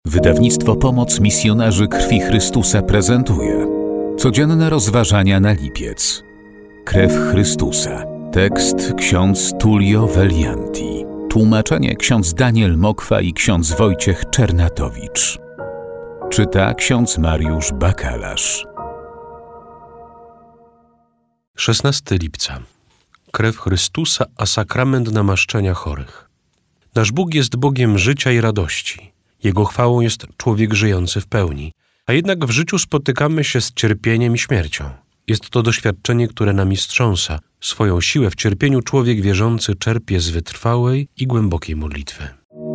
Wydawnictwo Pomoc Misjonarzy Krwi Chrystusa prezentuje codzienne rozważania na lipiec. Krew Chrystusa. Tekst ksiądz Tullio Velianti. Tłumaczenie ksiądz Daniel Mokwa i ksiądz Wojciech Czernatowicz. Czyta ksiądz Mariusz Bakalarz. 16 lipca. Krew Chrystusa, a sakrament namaszczenia chorych. Nasz Bóg jest Bogiem życia i radości. Jego chwałą jest człowiek żyjący w pełni. A jednak w życiu spotykamy się z cierpieniem i śmiercią. Jest to doświadczenie, które nami wstrząsa. Swoją siłę w cierpieniu człowiek wierzący czerpie z wytrwałej i głębokiej modlitwy.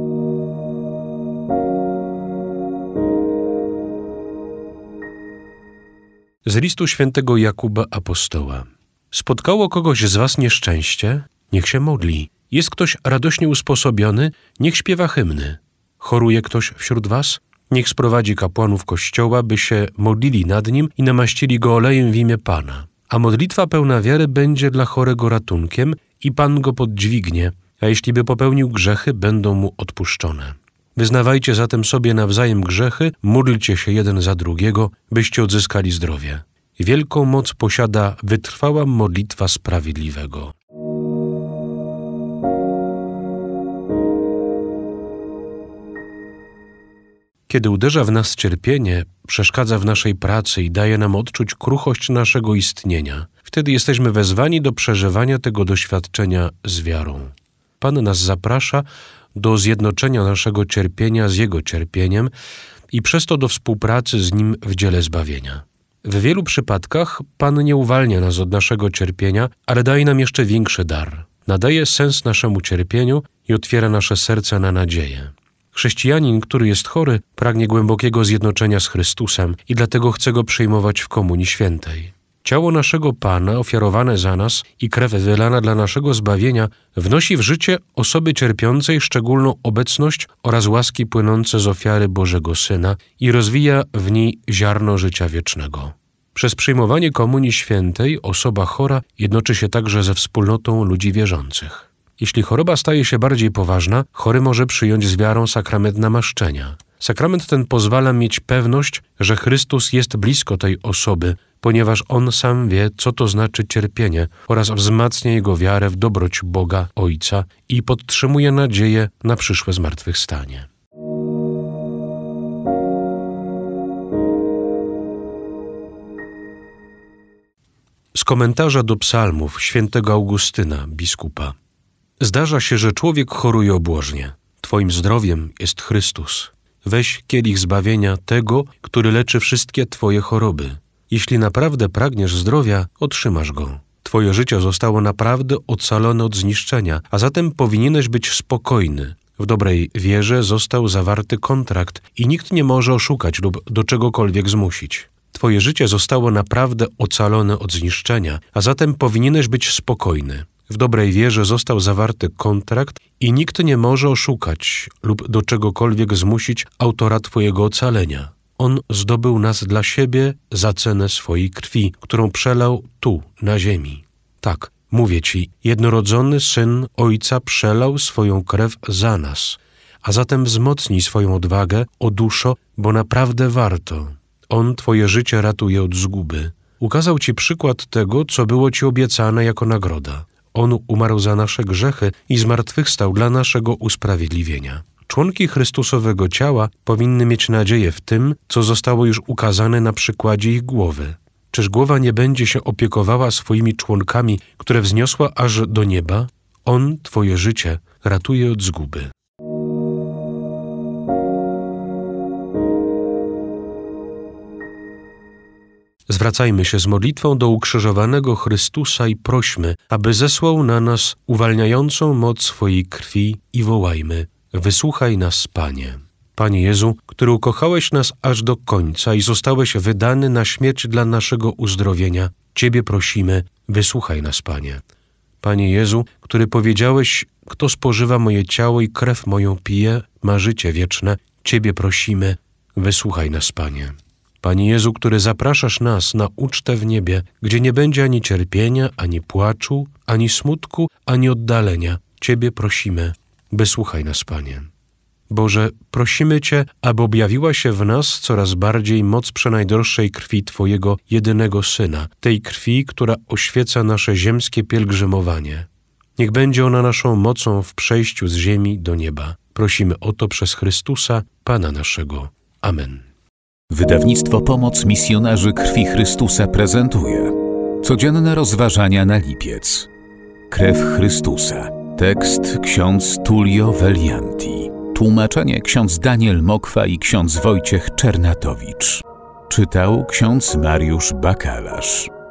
Z listu świętego Jakuba Apostoła. Spotkało kogoś z was nieszczęście? Niech się modli. Jest ktoś radośnie usposobiony? Niech śpiewa hymny. Choruje ktoś wśród was? Niech sprowadzi kapłanów kościoła, by się modlili nad nim i namaścili go olejem w imię Pana. A modlitwa pełna wiary będzie dla chorego ratunkiem i Pan go poddźwignie, a jeśli by popełnił grzechy, będą mu odpuszczone. Wyznawajcie zatem sobie nawzajem grzechy, módlcie się jeden za drugiego, byście odzyskali zdrowie. Wielką moc posiada wytrwała modlitwa sprawiedliwego. Kiedy uderza w nas cierpienie, przeszkadza w naszej pracy i daje nam odczuć kruchość naszego istnienia, wtedy jesteśmy wezwani do przeżywania tego doświadczenia z wiarą. Pan nas zaprasza do zjednoczenia naszego cierpienia z Jego cierpieniem i przez to do współpracy z Nim w dziele zbawienia. W wielu przypadkach Pan nie uwalnia nas od naszego cierpienia, ale daje nam jeszcze większy dar. Nadaje sens naszemu cierpieniu i otwiera nasze serce na nadzieję. Chrześcijanin, który jest chory, pragnie głębokiego zjednoczenia z Chrystusem i dlatego chce Go przyjmować w Komunii Świętej. Ciało naszego Pana, ofiarowane za nas i krew wylana dla naszego zbawienia, wnosi w życie osoby cierpiącej szczególną obecność oraz łaski płynące z ofiary Bożego Syna i rozwija w niej ziarno życia wiecznego. Przez przyjmowanie Komunii Świętej osoba chora jednoczy się także ze wspólnotą ludzi wierzących. Jeśli choroba staje się bardziej poważna, chory może przyjąć z wiarą sakrament namaszczenia. Sakrament ten pozwala mieć pewność, że Chrystus jest blisko tej osoby, ponieważ On sam wie, co to znaczy cierpienie oraz wzmacnia jego wiarę w dobroć Boga Ojca i podtrzymuje nadzieję na przyszłe zmartwychwstanie. Z komentarza do psalmów świętego Augustyna, biskupa. Zdarza się, że człowiek choruje obłożnie. Twoim zdrowiem jest Chrystus. Weź kielich zbawienia tego, który leczy wszystkie twoje choroby. Jeśli naprawdę pragniesz zdrowia, otrzymasz go. Twoje życie zostało naprawdę ocalone od zniszczenia, a zatem powinieneś być spokojny. W dobrej wierze został zawarty kontrakt i nikt nie może oszukać lub do czegokolwiek zmusić. Twoje życie zostało naprawdę ocalone od zniszczenia, a zatem powinieneś być spokojny. W dobrej wierze został zawarty kontrakt i nikt nie może oszukać lub do czegokolwiek zmusić autora twojego ocalenia. On zdobył nas dla siebie za cenę swojej krwi, którą przelał tu, na ziemi. Tak, mówię ci, jednorodzony Syn Ojca przelał swoją krew za nas, a zatem wzmocnij swoją odwagę, o duszo, bo naprawdę warto. On twoje życie ratuje od zguby. Ukazał ci przykład tego, co było ci obiecane jako nagroda. On umarł za nasze grzechy i zmartwychwstał dla naszego usprawiedliwienia. Członki Chrystusowego ciała powinny mieć nadzieję w tym, co zostało już ukazane na przykładzie ich głowy. Czyż głowa nie będzie się opiekowała swoimi członkami, które wzniosła aż do nieba? On twoje życie ratuje od zguby. Zwracajmy się z modlitwą do ukrzyżowanego Chrystusa i prośmy, aby zesłał na nas uwalniającą moc swojej krwi i wołajmy: wysłuchaj nas, Panie. Panie Jezu, który ukochałeś nas aż do końca i zostałeś wydany na śmierć dla naszego uzdrowienia, Ciebie prosimy: wysłuchaj nas, Panie. Panie Jezu, który powiedziałeś: kto spożywa moje ciało i krew moją pije, ma życie wieczne, Ciebie prosimy: wysłuchaj nas, Panie. Panie Jezu, który zapraszasz nas na ucztę w niebie, gdzie nie będzie ani cierpienia, ani płaczu, ani smutku, ani oddalenia, Ciebie prosimy: wysłuchaj nas, Panie. Boże, prosimy Cię, aby objawiła się w nas coraz bardziej moc przenajdroższej krwi Twojego jedynego Syna, tej krwi, która oświeca nasze ziemskie pielgrzymowanie. Niech będzie ona naszą mocą w przejściu z ziemi do nieba. Prosimy o to przez Chrystusa, Pana naszego. Amen. Wydawnictwo Pomoc Misjonarzy Krwi Chrystusa prezentuje codzienne rozważania na lipiec. Krew Chrystusa. Tekst ksiądz Tullio Velianti. Tłumaczenie ksiądz Daniel Mokwa i ksiądz Wojciech Czernatowicz. Czytał ksiądz Mariusz Bakalarz.